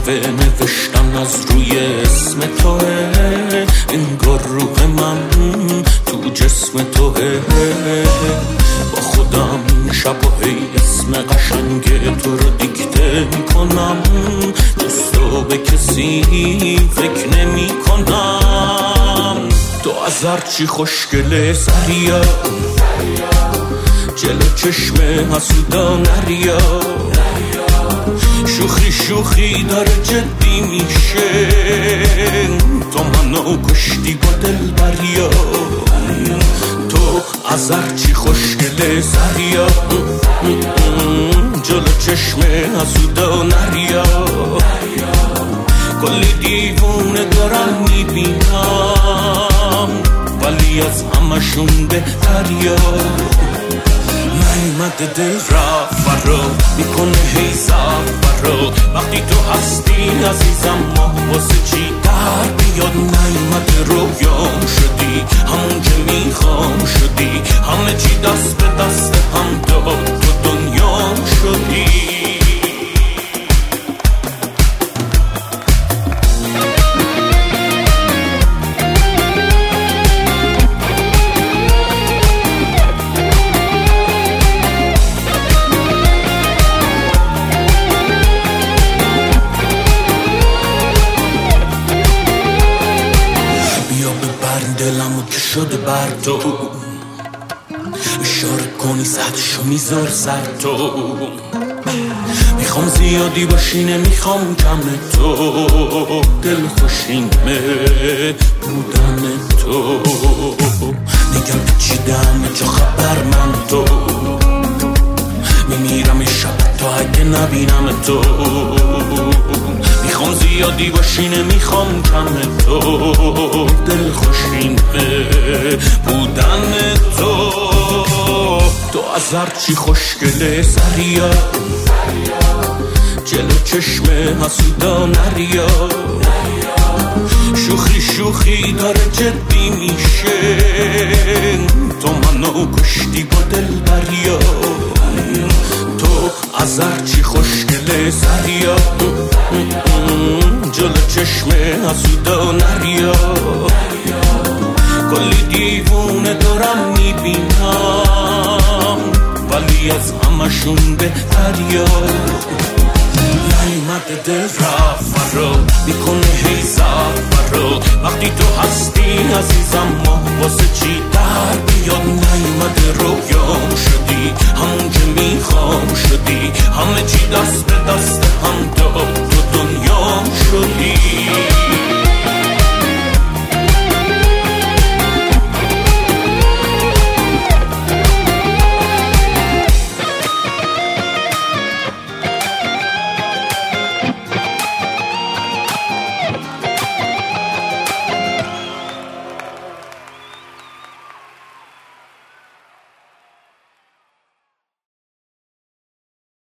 صفحه نوشتن از روی اسم توه، انگار روح من تو جسم توه. با خودم شب و هی اسم قشنگ تو رو دیکته میکنم، جستو به کسی فکر نمی کنم. تو از هرچی خوشگله سریا، جلو چشم حسودا نریا. شوخی شوخی داره جدی میشه، تو منو کشتی با دل بریا. تو از هرچی خوشگله سریا، جلو چشم حسودا نریا. کلی دیوونه دارم میبینم، ولی از همشون بهتریا. نیمده دل رفت رو میکنه هی سفر رو، وقتی تو هستی عزیزم ما واسه چی در بیاد. نیمده رویام شدی، همون که میخوام شدی، همه چی دست به دست هم داد، تو دنیام شدی. دلمو که شده بر تو، اشاره کنی سطحشو میذار سر تو. میخوام زیادی باشی نمیخوام کم تو، دل خوشینمه بودن تو. میگم پیچیدم چه خبر من تو، میمیرم شب تا اگه نبینم تو. میخوام زیادی باشی نمیخوام کم تو، دل خوشینه بودن تو. تو از هرچی خوشگله سریا، جلو چشم حسودا نریا. شوخی شوخی داره جدی میشه، تو منو کشتی با دل بریا. تو از هرچی خوشگله سریا، جلو چشم حسودا نریا. کلی دیوونه دارم میبینم، ولی از همشون بهتریا. نیمده دل رفت رو میکنه هی سفر رو، وقتی تو هستی عزیزم ما واسه چی در بیاد. نیمده رویام شدی، همون که میخوام شدی، همه چی دست به دست هم داد.